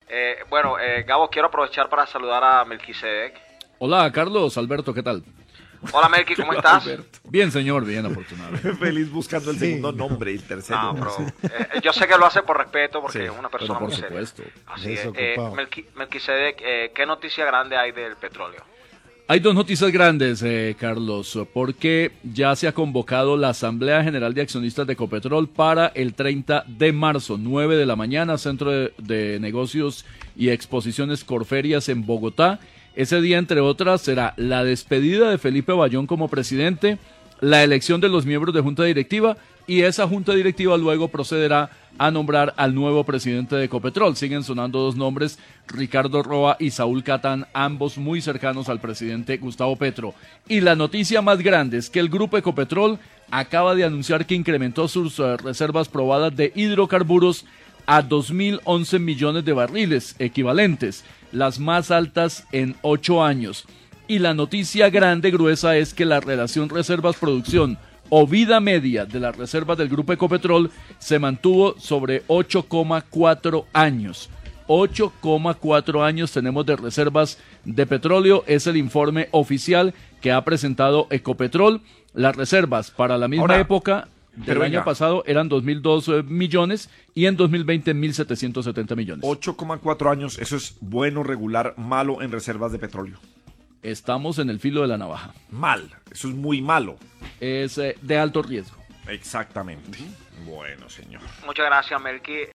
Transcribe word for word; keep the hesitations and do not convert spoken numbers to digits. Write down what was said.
Eh, bueno, eh, Gabo, quiero aprovechar para saludar a Melquisedec. Hola, Carlos, Alberto, ¿qué tal? Hola, Melqui, ¿cómo estás? Bien, señor, bien, afortunadamente. Feliz buscando el Sí. segundo nombre, el tercero. No, pero, eh, yo sé que lo hace por respeto, porque Sí, es una persona pero por muy seria. supuesto. Así es. Desocupado. Eh, Melqui- Melquisedec, eh, ¿qué noticia grande hay del petróleo? Hay dos noticias grandes, eh, Carlos, porque ya se ha convocado la Asamblea General de Accionistas de Ecopetrol para el treinta de marzo, nueve de la mañana, Centro de, de Negocios y Exposiciones Corferias en Bogotá. Ese día, entre otras, será la despedida de Felipe Bayón como presidente, la elección de los miembros de Junta Directiva, y esa Junta Directiva luego procederá a nombrar al nuevo presidente de Ecopetrol. Siguen sonando dos nombres, Ricardo Roa y Saúl Catán, ambos muy cercanos al presidente Gustavo Petro. Y la noticia más grande es que el grupo Ecopetrol acaba de anunciar que incrementó sus uh, reservas probadas de hidrocarburos a dos mil once millones de barriles equivalentes, las más altas en ocho años. Y la noticia grande, gruesa, es que la relación reservas-producción o vida media de las reservas del Grupo Ecopetrol se mantuvo sobre ocho coma cuatro años. ocho coma cuatro años tenemos de reservas de petróleo, es el informe oficial que ha presentado Ecopetrol. Las reservas para la misma Ahora, época del pero año venga. pasado eran dos mil dos eh, millones y en dos mil veinte mil setecientos setenta millones. ocho coma cuatro años, eso es bueno, regular, malo en reservas de petróleo. Estamos en el filo de la navaja. Mal, eso es muy malo. Es eh, de alto riesgo. Exactamente. Bueno, señor. Muchas gracias, Melqui.